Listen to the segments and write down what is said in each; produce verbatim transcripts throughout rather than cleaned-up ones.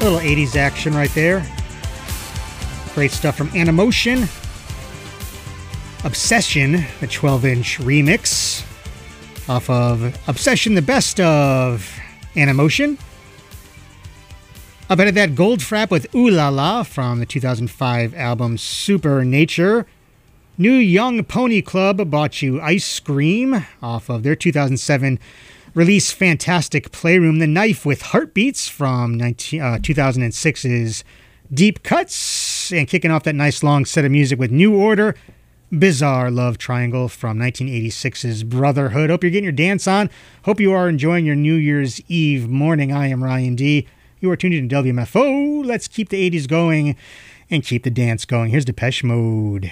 little eighties action right there. Great stuff from Animotion. Obsession, the twelve-inch remix off of Obsession, the best of Animotion. Up ahead of that, Goldfrapp with Ooh La La from the two thousand five album Super Nature. New Young Pony Club brought you Ice Cream off of their two thousand seven release Fantastic Playroom. The Knife with Heartbeats from nineteen, uh, two thousand six's Deep Cuts. And kicking off that nice long set of music with New Order, Bizarre Love Triangle from nineteen eighty-six's Brotherhood. Hope you're getting your dance on. Hope you are enjoying your New Year's Eve morning. I am Ryan D. You are tuned in to W M F O. Let's keep the eighties going and keep the dance going. Here's Depeche Mode.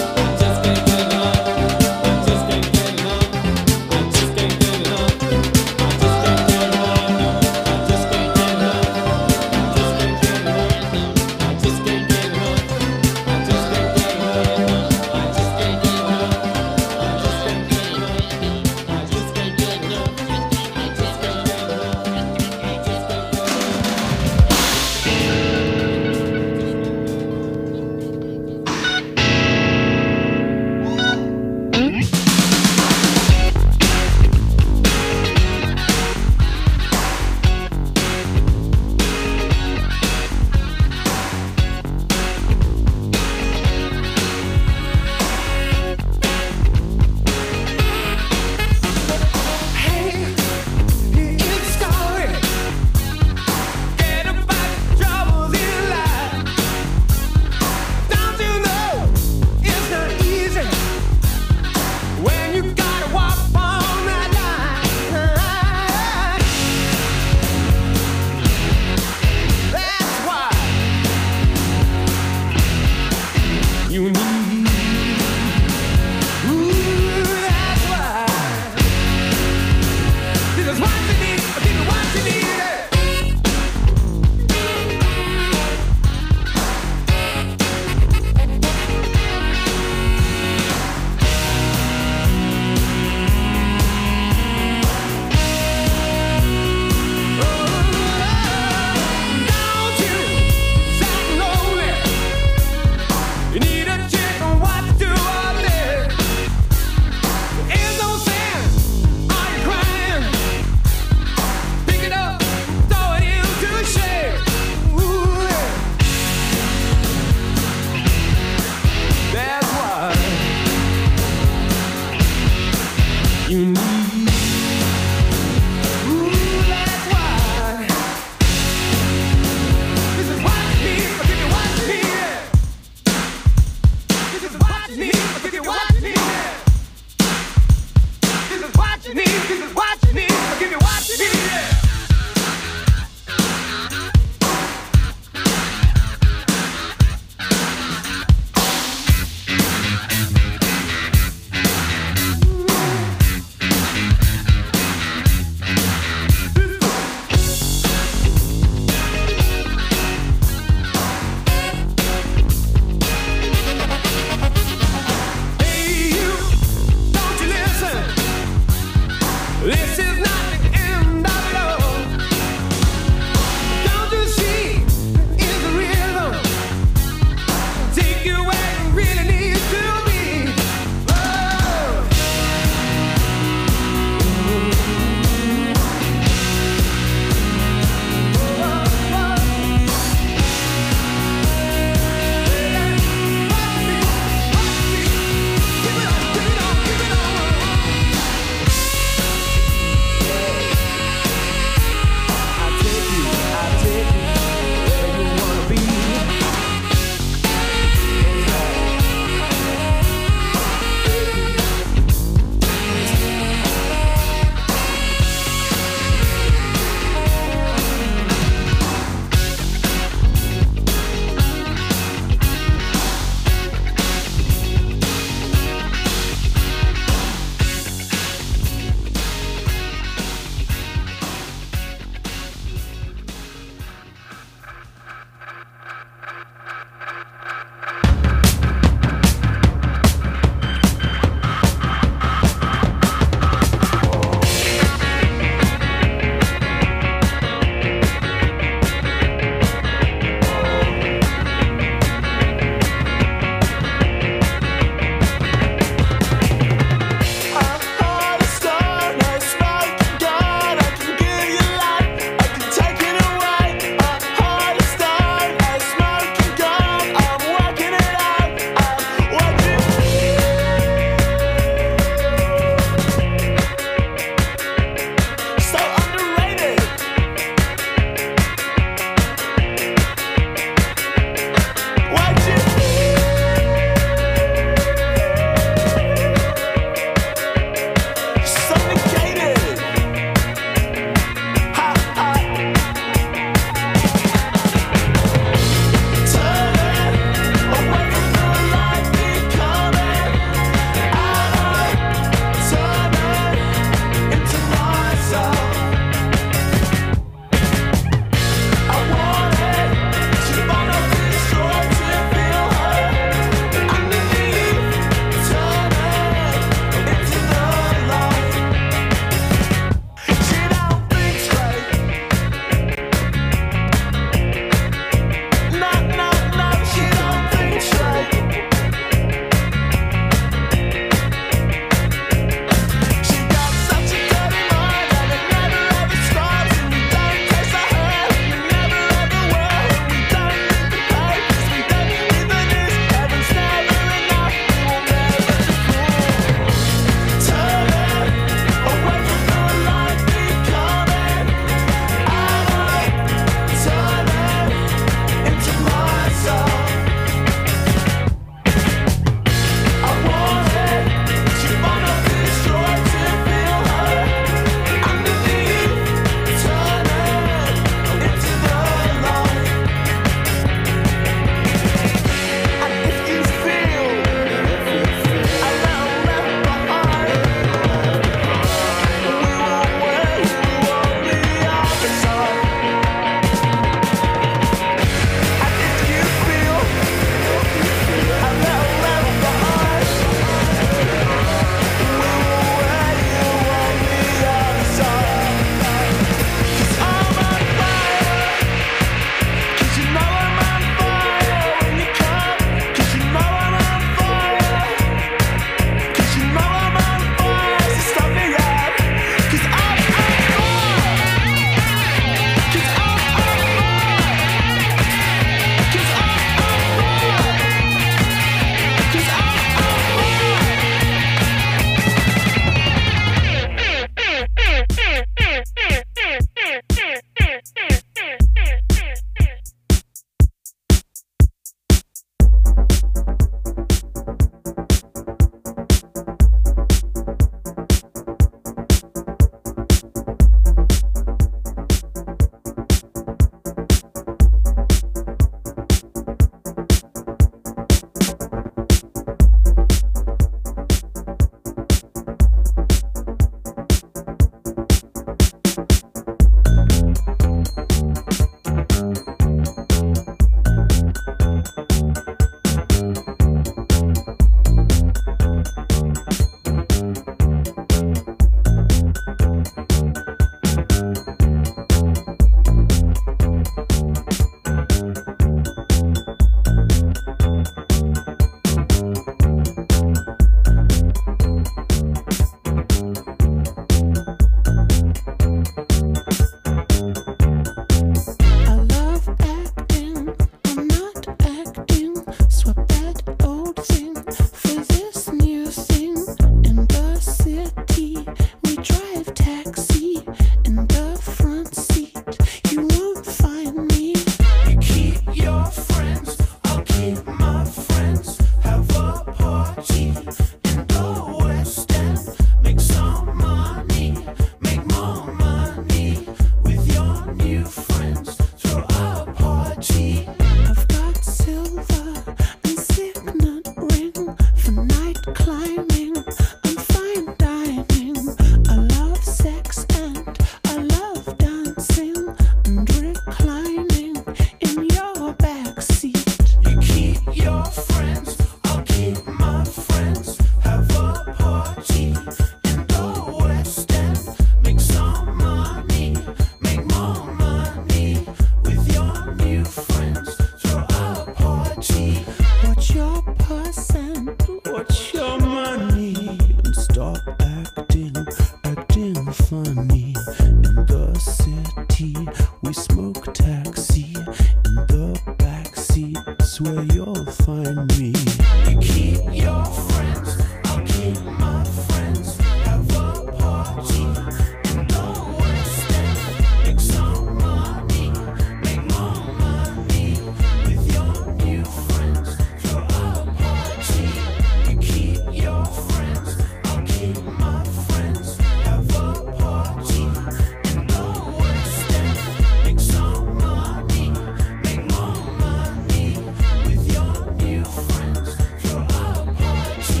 funny in the city. We smoke taxi in the backseat. It's where you'll find me. You keep your friends, I'll keep my friends. Have a party in the West End. Make some money, make more money with your new friends. Throw a party. You keep your friends, I'll keep my friends. Have a party in the West End. Make some money, make more money with your new friends. Throw a party.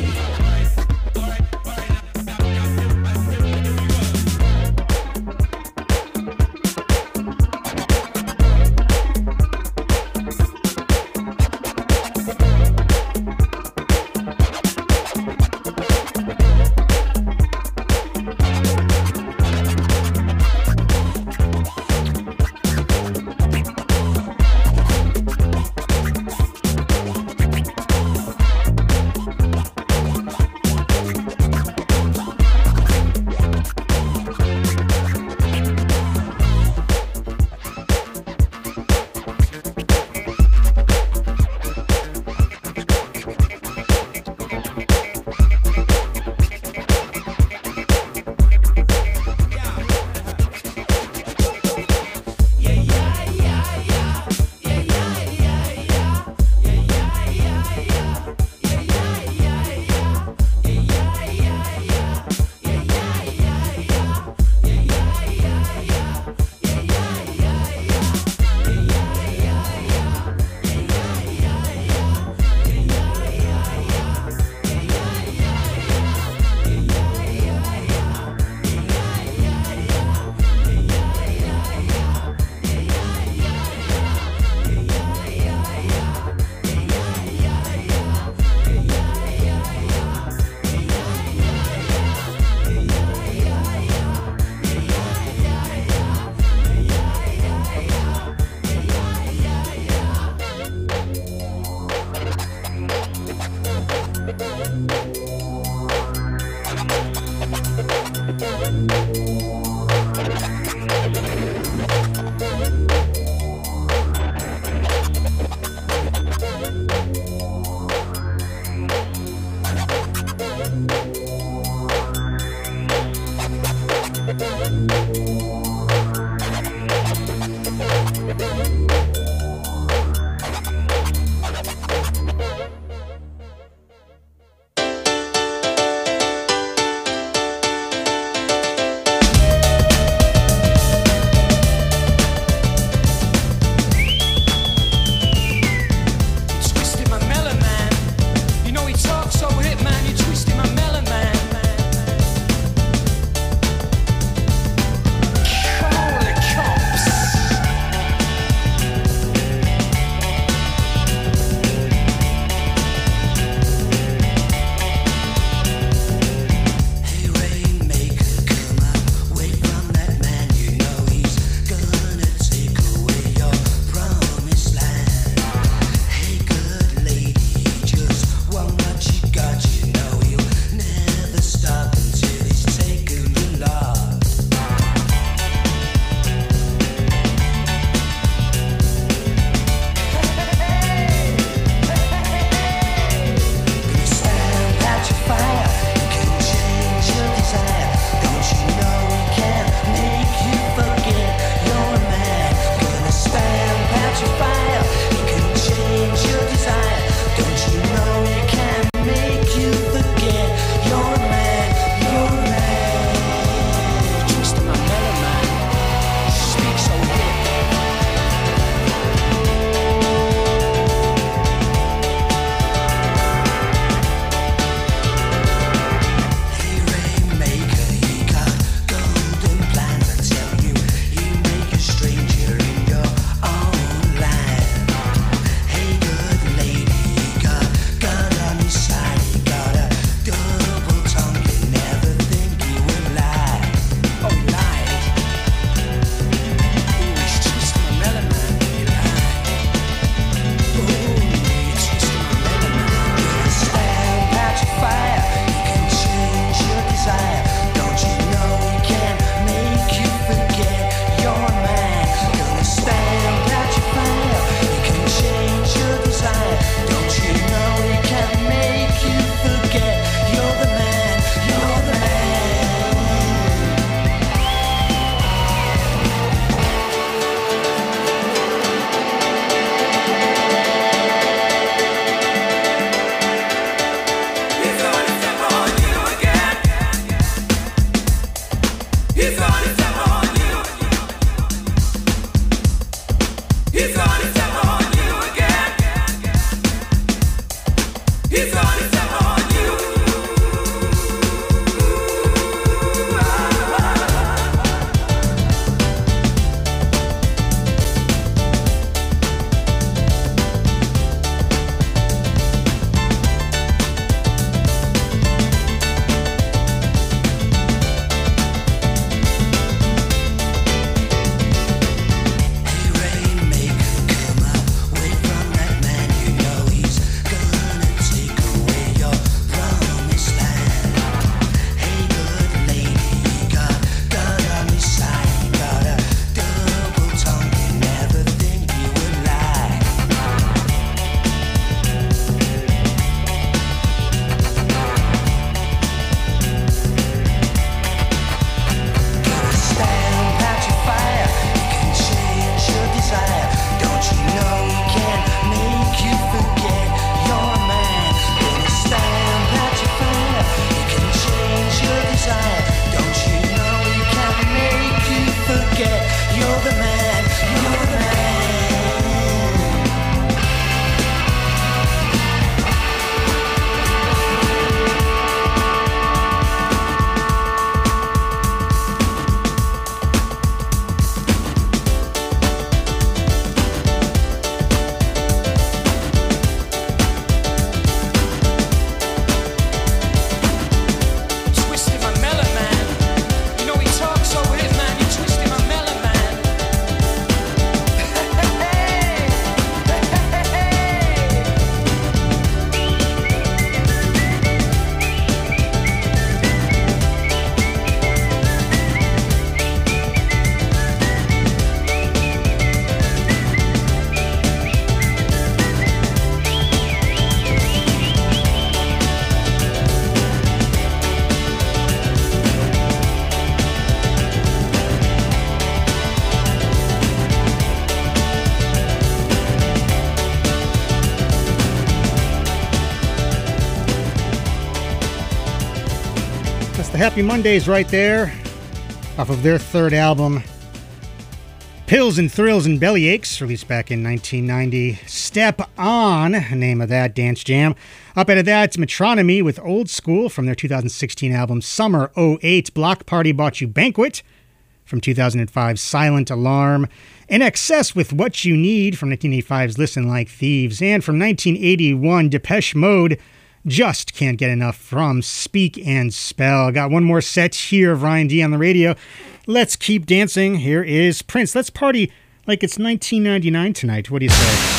Happy Mondays right there, off of their third album, Pills and Thrills and Bellyaches, released back in nineteen ninety. Step On, name of that dance jam. Up out of that, Metronomy with Old School from their two thousand sixteen album Summer oh eight. Block Party Bought You Banquet from two thousand five, Silent Alarm. In Excess with What You Need from nineteen eighty-five's Listen Like Thieves. And from nineteen eighty-one, Depeche Mode, Just Can't Get Enough from Speak and Spell. Got one more set here of Ryan D on the radio. Let's keep dancing. Here is Prince. Let's party like it's nineteen ninety-nine tonight. What do you say?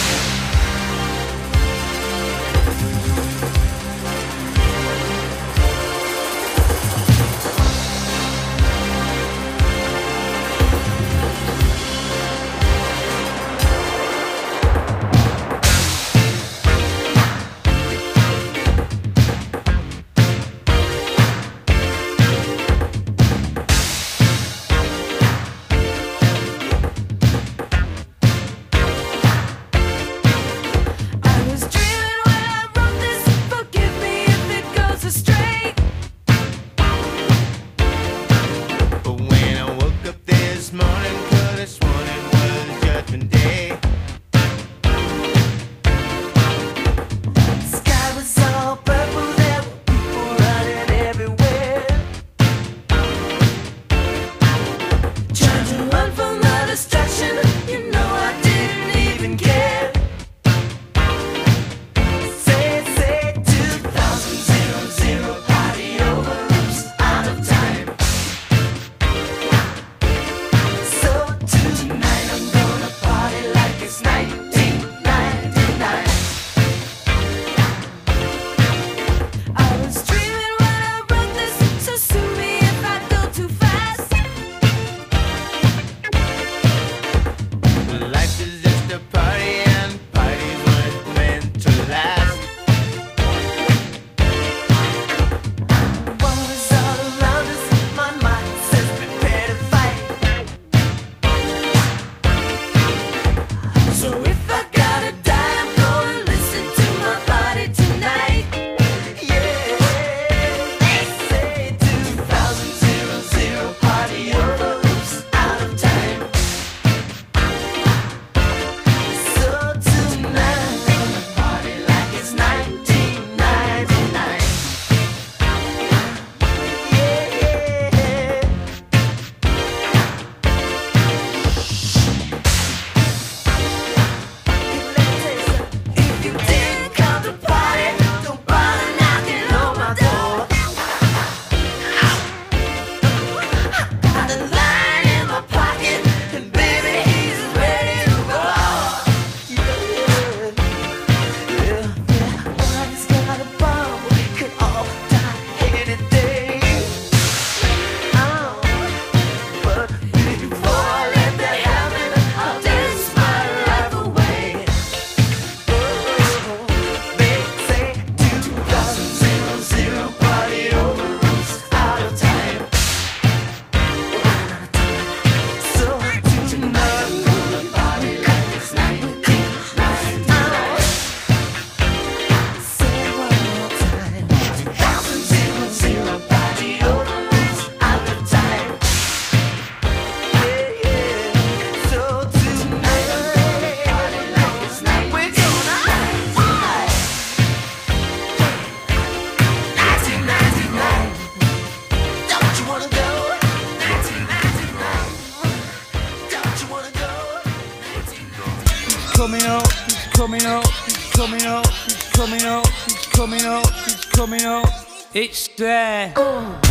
coming up, he's coming up, he's coming up, he's coming up, he's coming up, he's coming up. It's there. Oh.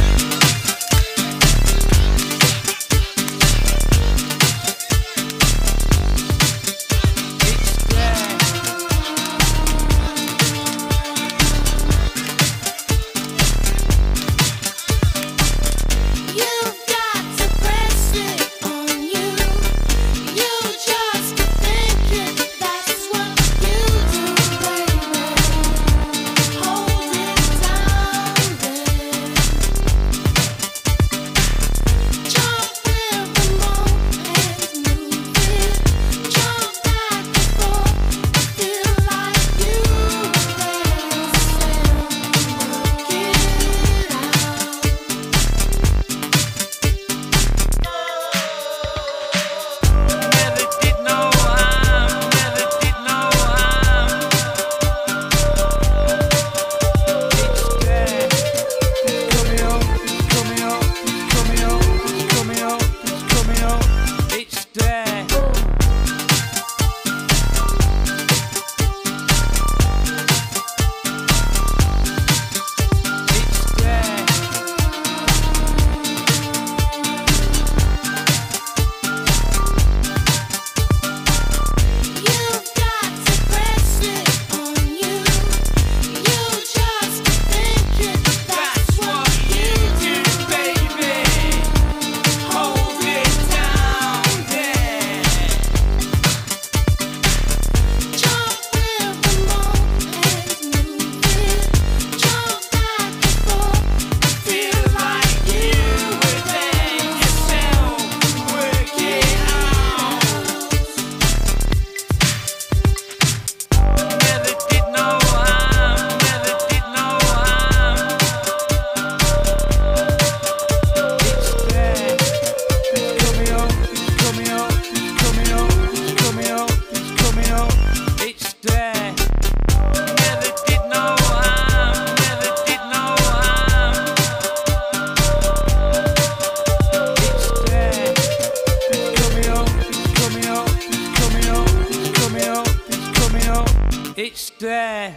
there.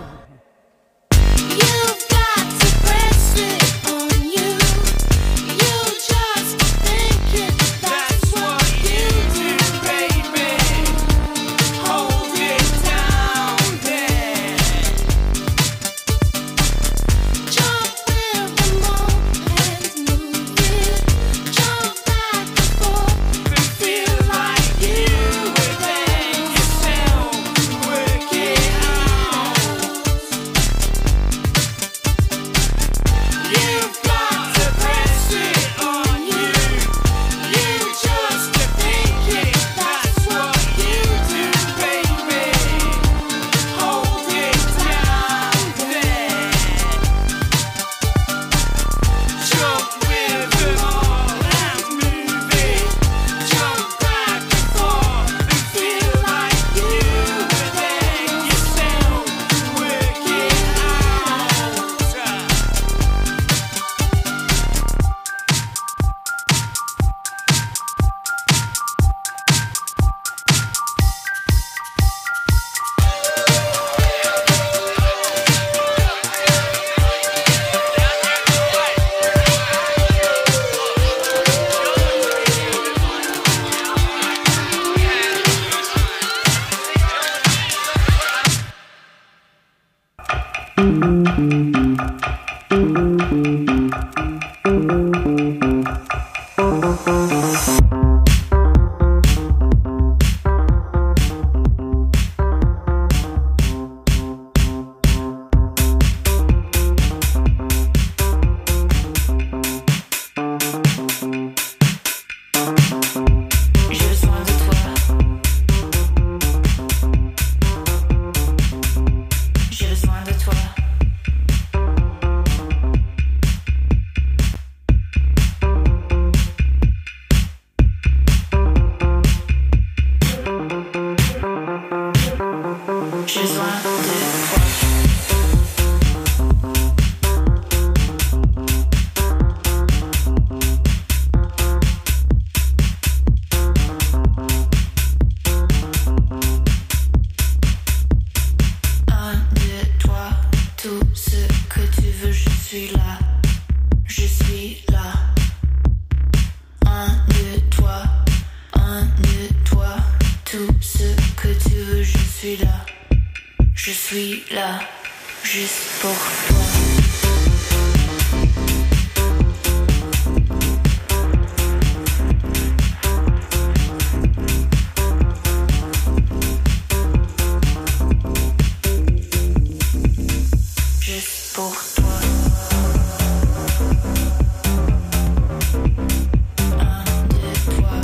You've got to press it on you. You just think it. That's what you do, baby. Hold it down there. Jump with the moment, move it. Jump back and forth. And feel like you were there yourself. Work it out. You've got to press it on you. You just think it. That's what you do, baby. Hold it down there. Jump with them all and move it. Jump back and forth and feel like you were there yourself. Work it out. J'ai besoin de toi. J'ai besoin de toi. J'ai besoin de toi. Un, deux, trois, tout ce que tu veux, je suis là, je suis là. Un, deux, trois, un, deux, trois, tout ce que tu veux, je suis là, je suis là, juste pour toi. Juste pour toi. Un, deux, trois.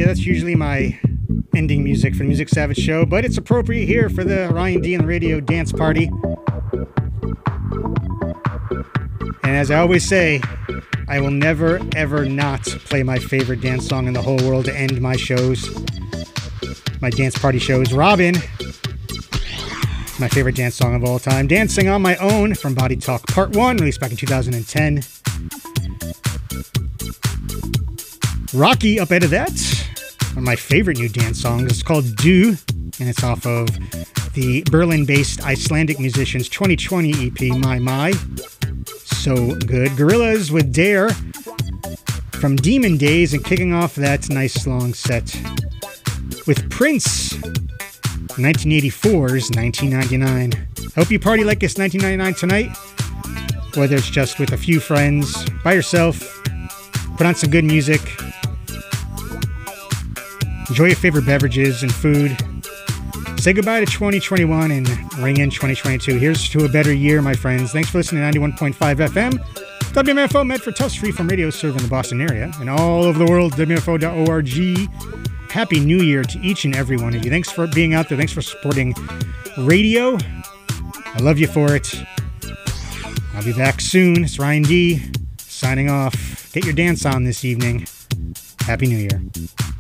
That's usually my ending music for the Music Savage Show, but it's appropriate here for the Ryan D and the Radio Dance Party. And as I always say, I will never, ever not play my favorite dance song in the whole world to end my shows. My dance party shows. Robin, my favorite dance song of all time. Dancing on My Own from Body Talk Part one, released back in two thousand ten. Rocky up out of that. One of my favorite new dance songs. It's called Do, and it's off of the Berlin-based Icelandic musicians twenty twenty E P, My My. So good. Gorillaz with Dare from Demon Days, and kicking off that nice long set with Prince, nineteen eighty-four's nineteen ninety-nine. I hope you party like it's nineteen ninety-nine tonight, whether it's just with a few friends, by yourself. Put on some good music. Enjoy your favorite beverages and food. Say goodbye to twenty twenty-one and ring in twenty twenty-two. Here's to a better year, my friends. Thanks for listening to ninety-one point five F M. W M F O, meant for touch-free from radio serving the Boston area and all over the world, W M F O dot org. Happy New Year to each and every one of you. Thanks for being out there. Thanks for supporting radio. I love you for it. I'll be back soon. It's Ryan D signing off. Get your dance on this evening. Happy New Year.